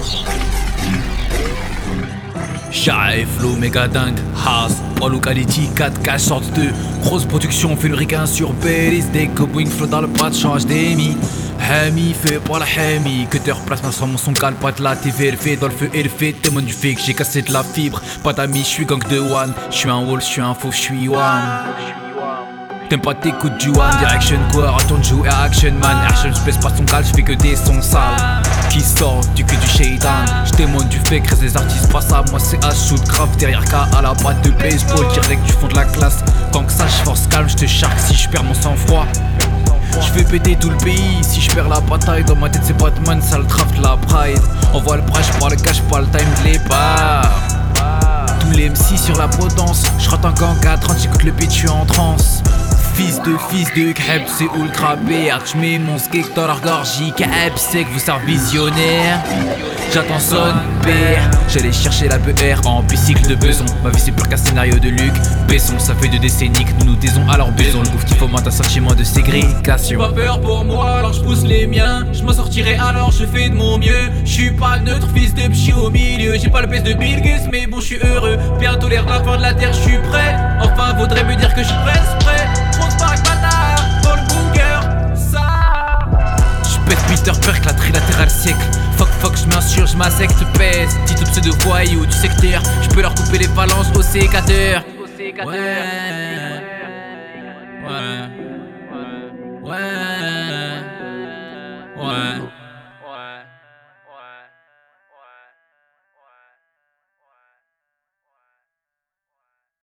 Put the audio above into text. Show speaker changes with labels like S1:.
S1: Chai, flow, méga dingue, Haas, Paul Quality, 4K, sorte de grosse production, fait le requin sur Bélis, des Boeing flow dans le pad, change d'émis. Hami, fait pour la Hami, que te replace ma somme, son calme, pas de la TV, fait dans le feu et le fait, témoin du fait que j'ai cassé de la fibre, pas d'amis, j'suis gang de one, j'suis un wall, j'suis un faux, j'suis one. T'aimes pas t'écoutes du One Direction quoi, retourne jouer à Action Man. Action j'baisse pas son cal, j'fais que des sons sales qui sortent du cul du shaitan. J'témoigne du fait que les artistes pas ça. Moi c'est à shoot grave derrière K à la batte de baseball. Direct du fond de la classe. Quand que ça j'force calme, j'te charque si j'perds mon sang-froid. J'fais péter tout le pays, si j'perds la bataille. Dans ma tête c'est Batman, ça le draft la pride. On voit le bras, j'prends le cash, pas le time de l'épar. Tous les MC sur la potence. J'rate un gang à 30, j'écoute le beat, j'suis en transe. Fils de Kheb, c'est ultra béard. J'mets mon skate dans leur gorgie. Kheb, c'est que vous servez visionnaire. J'attends son père. J'allais chercher la BR en bicycle de beson. Ma vie c'est plus qu'un scénario de Luc Besson. Ça fait 2 décennies que nous nous taisons à leur besoin. Le gouffre qui fomente un sentiment de ségrégation.
S2: Pas peur pour moi, alors je pousse les miens. Je m'en sortirai alors je fais de mon mieux. Je suis pas neutre, fils de j'suis au milieu. J'ai pas le pèse de Bill Gates, mais bon je suis heureux. Bientôt l'air de la fin de la terre, je suis prêt. Enfin vaudrait me dire que je suis prêt. Dans le bunker, ça.
S1: J'pète Peter Perk, la trilatérale siècle. Fuck, j'm'insure, j'm'assecte, pèse. Petite obsède de voyous du secteur. J'peux leur couper les phalanges au sécateur. Ouais.